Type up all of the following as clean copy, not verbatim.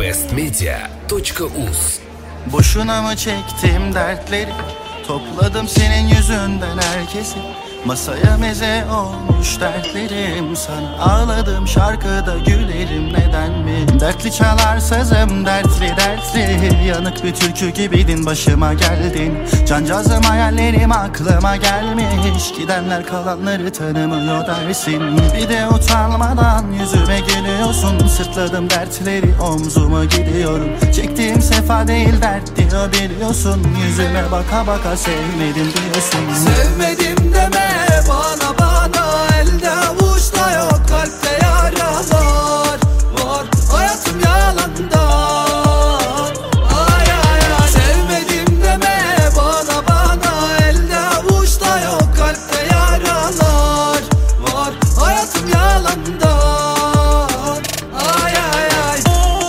bestmedia.uz. Boşuna mı çektim dertleri, topladım senin yüzünden herkesi. Masaya meze olmuş dertlerim, sana ağladım şarkıda gülerim, neden mi? Dertli çalar sazım, dertli dertli, yanık bir türkü gibiydin, başıma geldin. Cancağızım hayallerim aklıma gelmiş, gidenler kalanları tanımıyor dersin. Bir de utanmadan yüzüme gülüyorsun, sırtladım dertleri omzuma gidiyorum. Çektiğim sefa değil dert diyor biliyorsun, yüzüme baka baka sevmedim diyorsun. Sevmedim deme bana, elde avuçta yok, kalpte yaralar var, hayatım yalandan. Ay ay ay, sevmedim deme bana, elde avuçta yok, kalpte yaralar var, hayatım yalandan. Ay ay ay.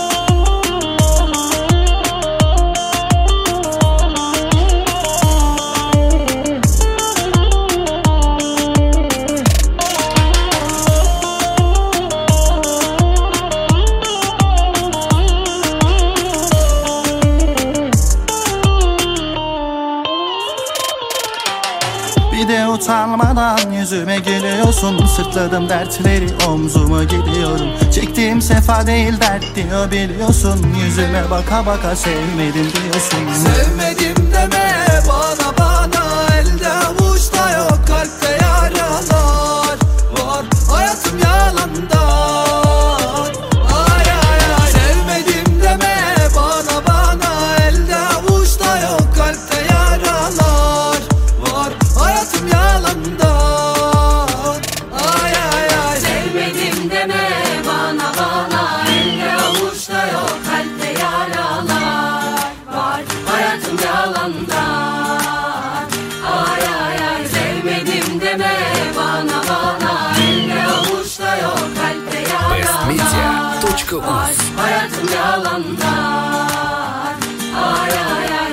Bir de utanmadan yüzüme gülüyorsun, sırtladım dertleri omzuma gidiyorum. Çektiğim sefa değil dert diyor biliyorsun, yüzüme baka baka sevmedim diyorsun. Sevmedim deme bana, elde avuçta yok, kalpte yaralar var, hayatım yalandan. Ay ay ay, sevmedim deme bana, elde avuçta yok, kalpte yaralar var, hayatım yalandan. Ay ay ay. Sevmedim deme bana, elde avuçta yok, kalpte yaralar var, hayatım yalandan. Ay ay ay, sevmedim deme bana, elde avuçta yok, kalpte yaralar bestmedia.uz. var, hayatım yalandan. Ay ay ay.